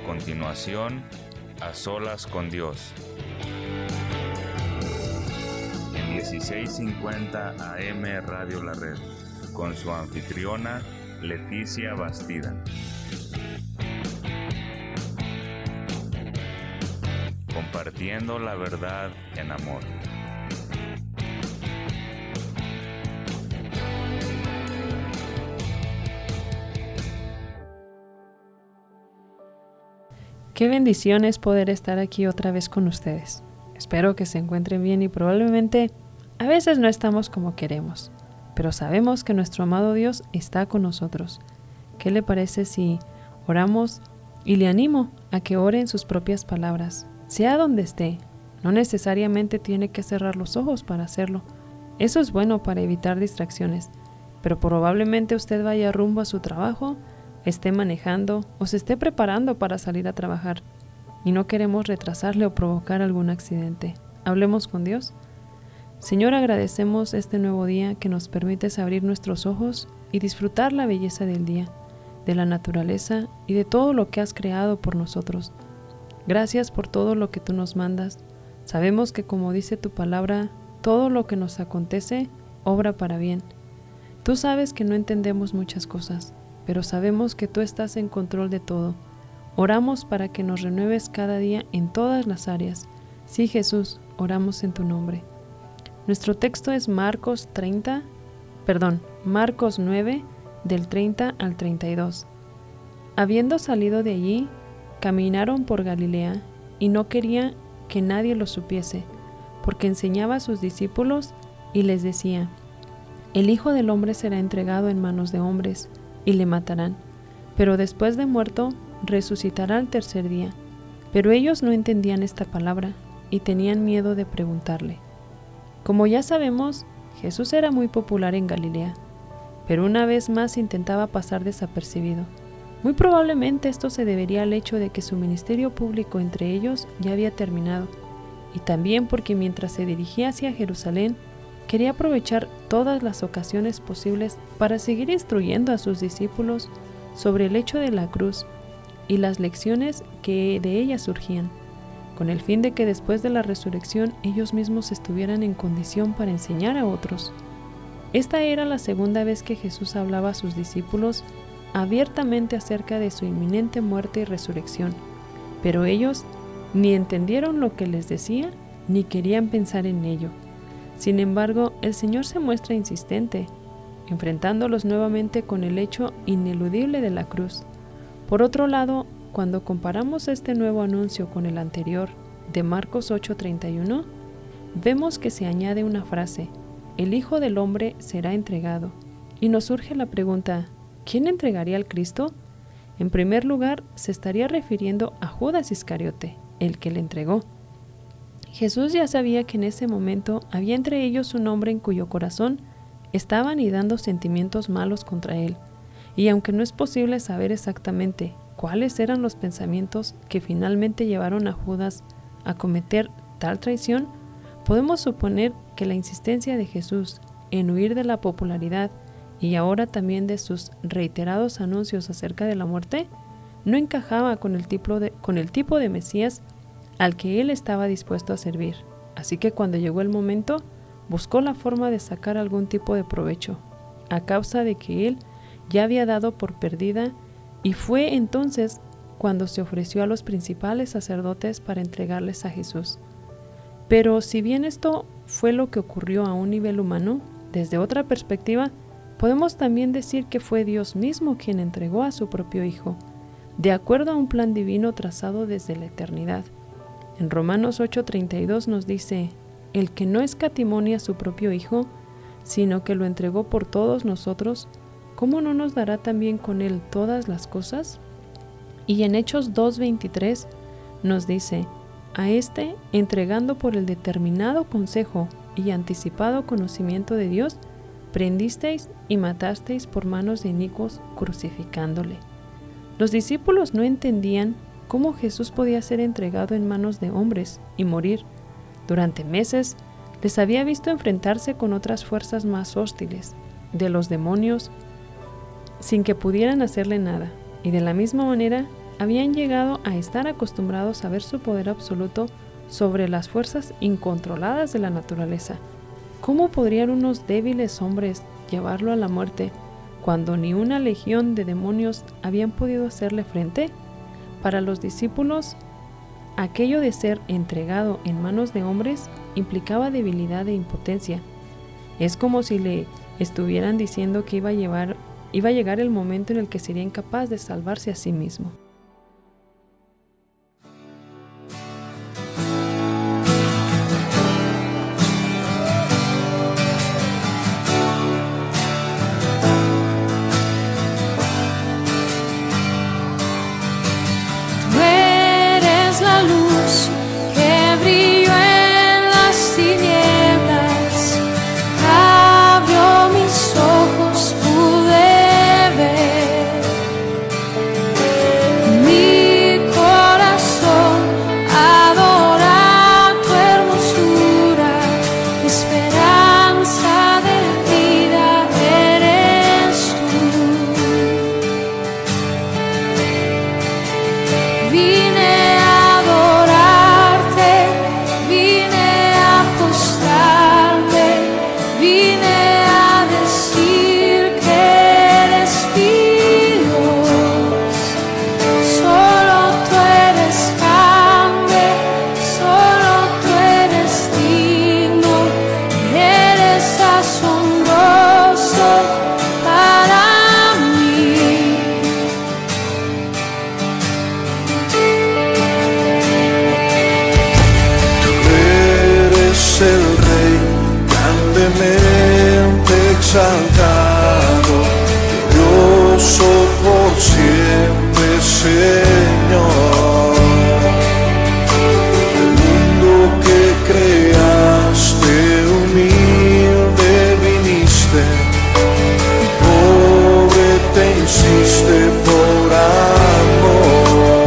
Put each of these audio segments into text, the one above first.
continuación, A Solas con Dios. En 1650 AM Radio La Red, con su anfitriona Leticia Bastida. Compartiendo la verdad en amor. Qué bendición es poder estar aquí otra vez con ustedes. Espero que se encuentren bien y probablemente a veces no estamos como queremos, pero sabemos que nuestro amado Dios está con nosotros. ¿Qué le parece si oramos? Y le animo a que ore en sus propias palabras, sea donde esté. No necesariamente tiene que cerrar los ojos para hacerlo. Eso es bueno para evitar distracciones, pero probablemente usted vaya rumbo a su trabajo, esté manejando o se esté preparando para salir a trabajar y no queremos retrasarle o provocar algún accidente. Hablemos con Dios. Señor, agradecemos este nuevo día que nos permites abrir nuestros ojos y disfrutar la belleza del día, de la naturaleza y de todo lo que has creado por nosotros. Gracias por todo lo que tú nos mandas. Sabemos que, como dice tu palabra, todo lo que nos acontece obra para bien. Tú sabes que no entendemos muchas cosas, pero sabemos que tú estás en control de todo. Oramos para que nos renueves cada día en todas las áreas. Sí, Jesús, oramos en tu nombre. Nuestro texto es Marcos 9, del 30 al 32. Habiendo salido de allí, caminaron por Galilea, y no quería que nadie lo supiese, porque enseñaba a sus discípulos y les decía: El Hijo del Hombre será entregado en manos de hombres, y le matarán, pero después de muerto resucitará al tercer día. Pero ellos no entendían esta palabra y tenían miedo de preguntarle. Como ya sabemos, Jesús era muy popular en Galilea, pero una vez más intentaba pasar desapercibido. Muy probablemente esto se debería al hecho de que su ministerio público entre ellos ya había terminado, y también porque mientras se dirigía hacia Jerusalén, quería aprovechar todas las ocasiones posibles para seguir instruyendo a sus discípulos sobre el hecho de la cruz y las lecciones que de ella surgían, con el fin de que después de la resurrección ellos mismos estuvieran en condición para enseñar a otros. Esta era la segunda vez que Jesús hablaba a sus discípulos abiertamente acerca de su inminente muerte y resurrección, pero ellos ni entendieron lo que les decía ni querían pensar en ello. Sin embargo, el Señor se muestra insistente, enfrentándolos nuevamente con el hecho ineludible de la cruz. Por otro lado, cuando comparamos este nuevo anuncio con el anterior, de Marcos 8:31, vemos que se añade una frase: el Hijo del Hombre será entregado. Y nos surge la pregunta: ¿quién entregaría al Cristo? En primer lugar, se estaría refiriendo a Judas Iscariote, el que le entregó. Jesús ya sabía que en ese momento había entre ellos un hombre en cuyo corazón estaba anidando sentimientos malos contra él, y aunque no es posible saber exactamente cuáles eran los pensamientos que finalmente llevaron a Judas a cometer tal traición, podemos suponer que la insistencia de Jesús en huir de la popularidad y ahora también de sus reiterados anuncios acerca de la muerte no encajaba con el tipo de Mesías al que él estaba dispuesto a servir. Así que cuando llegó el momento, buscó la forma de sacar algún tipo de provecho, a causa de que él ya había dado por perdida, y fue entonces cuando se ofreció a los principales sacerdotes para entregarles a Jesús. Pero si bien esto fue lo que ocurrió a un nivel humano, desde otra perspectiva, podemos también decir que fue Dios mismo quien entregó a su propio Hijo, de acuerdo a un plan divino trazado desde la eternidad. En Romanos 8:32 nos dice: el que no escatimó a su propio Hijo, sino que lo entregó por todos nosotros, ¿cómo no nos dará también con él todas las cosas? Y en Hechos 2:23 nos dice: a este, entregando por el determinado consejo y anticipado conocimiento de Dios, prendisteis y matasteis por manos de inicuos, crucificándole. Los discípulos no entendían cómo Jesús podía ser entregado en manos de hombres y morir. Durante meses les había visto enfrentarse con otras fuerzas más hostiles, de los demonios, sin que pudieran hacerle nada, y de la misma manera habían llegado a estar acostumbrados a ver su poder absoluto sobre las fuerzas incontroladas de la naturaleza. ¿Cómo podrían unos débiles hombres llevarlo a la muerte cuando ni una legión de demonios habían podido hacerle frente? Para los discípulos, aquello de ser entregado en manos de hombres implicaba debilidad e impotencia. Es como si le estuvieran diciendo que iba a llegar el momento en el que sería incapaz de salvarse a sí mismo. exaltado, glorioso por siempre, Señor. El mundo que creaste, humilde viniste, pobre te hiciste por amor.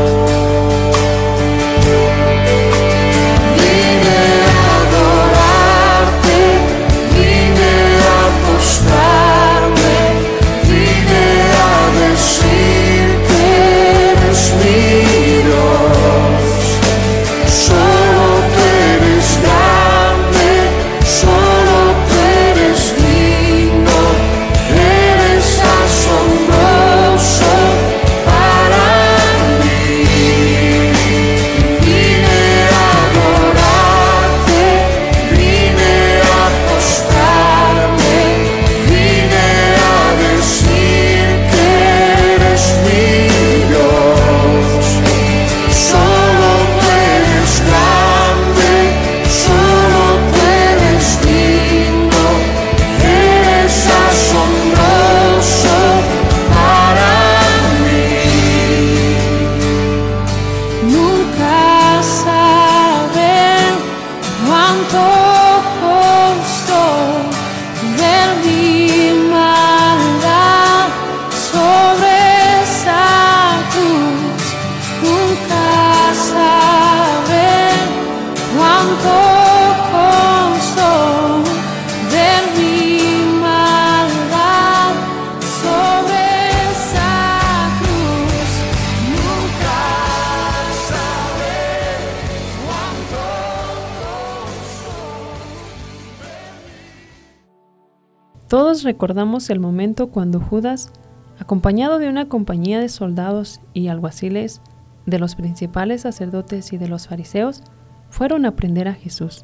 Todos recordamos el momento cuando Judas, acompañado de una compañía de soldados y alguaciles, de los principales sacerdotes y de los fariseos, fueron a prender a Jesús.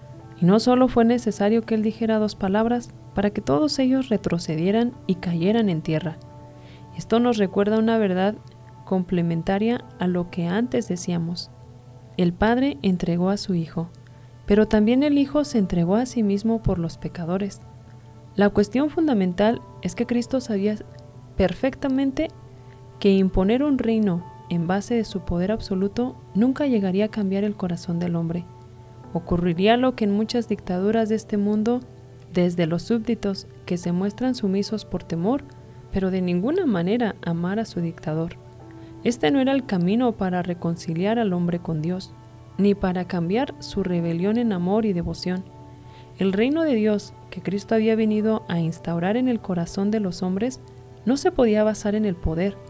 Y no solo fue necesario que él dijera 2 palabras para que todos ellos retrocedieran y cayeran en tierra. Esto nos recuerda una verdad complementaria a lo que antes decíamos. El Padre entregó a su Hijo, pero también el Hijo se entregó a sí mismo por los pecadores. La cuestión fundamental es que Cristo sabía perfectamente que imponer un reino en base de su poder absoluto nunca llegaría a cambiar el corazón del hombre. Ocurriría lo que en muchas dictaduras de este mundo, desde los súbditos que se muestran sumisos por temor, pero de ninguna manera amar a su dictador. Este no era el camino para reconciliar al hombre con Dios, ni para cambiar su rebelión en amor y devoción. El reino de Dios que Cristo había venido a instaurar en el corazón de los hombres no se podía basar en el poder.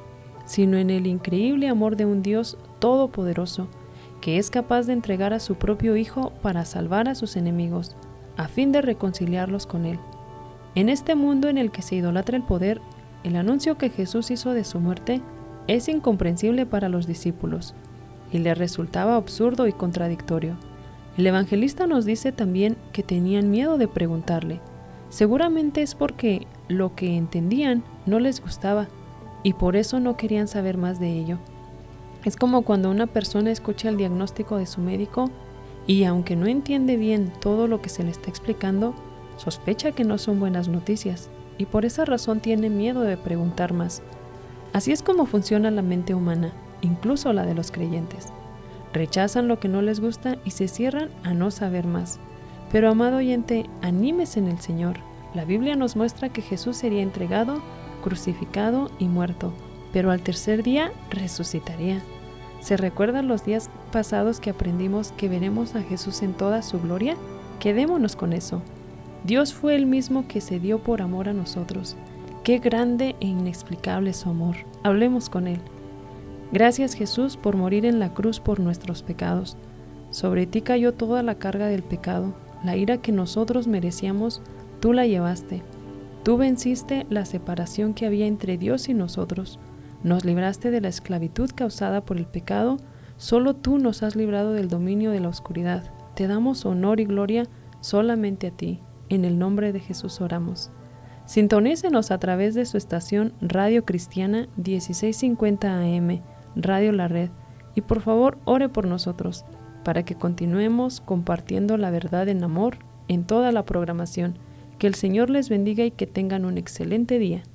sino en el increíble amor de un Dios todopoderoso, que es capaz de entregar a su propio Hijo para salvar a sus enemigos, a fin de reconciliarlos con Él. En este mundo en el que se idolatra el poder, el anuncio que Jesús hizo de su muerte es incomprensible para los discípulos y les resultaba absurdo y contradictorio. El evangelista nos dice también que tenían miedo de preguntarle. Seguramente es porque lo que entendían no les gustaba y por eso no querían saber más de ello. Es como cuando una persona escucha el diagnóstico de su médico y aunque no entiende bien todo lo que se le está explicando, sospecha que no son buenas noticias y por esa razón tiene miedo de preguntar más. Así es como funciona la mente humana, incluso la de los creyentes. Rechazan lo que no les gusta y se cierran a no saber más. Pero amado oyente, anímese en el Señor. La Biblia nos muestra que Jesús sería entregado, crucificado y muerto, pero al tercer día resucitaría. ¿Se recuerdan los días pasados que aprendimos que veremos a Jesús en toda su gloria? Quedémonos con eso. Dios fue el mismo que se dio por amor a nosotros. Qué grande e inexplicable su amor. Hablemos con Él. Gracias, Jesús, por morir en la cruz por nuestros pecados. Sobre ti cayó toda la carga del pecado. La ira que nosotros merecíamos, tú la llevaste. Tú venciste la separación que había entre Dios y nosotros. Nos libraste de la esclavitud causada por el pecado. Solo tú nos has librado del dominio de la oscuridad. Te damos honor y gloria solamente a ti. En el nombre de Jesús oramos. Sintonícenos a través de su estación Radio Cristiana 1650 AM, Radio La Red, y por favor ore por nosotros, para que continuemos compartiendo la verdad en amor en toda la programación. Que el Señor les bendiga y que tengan un excelente día.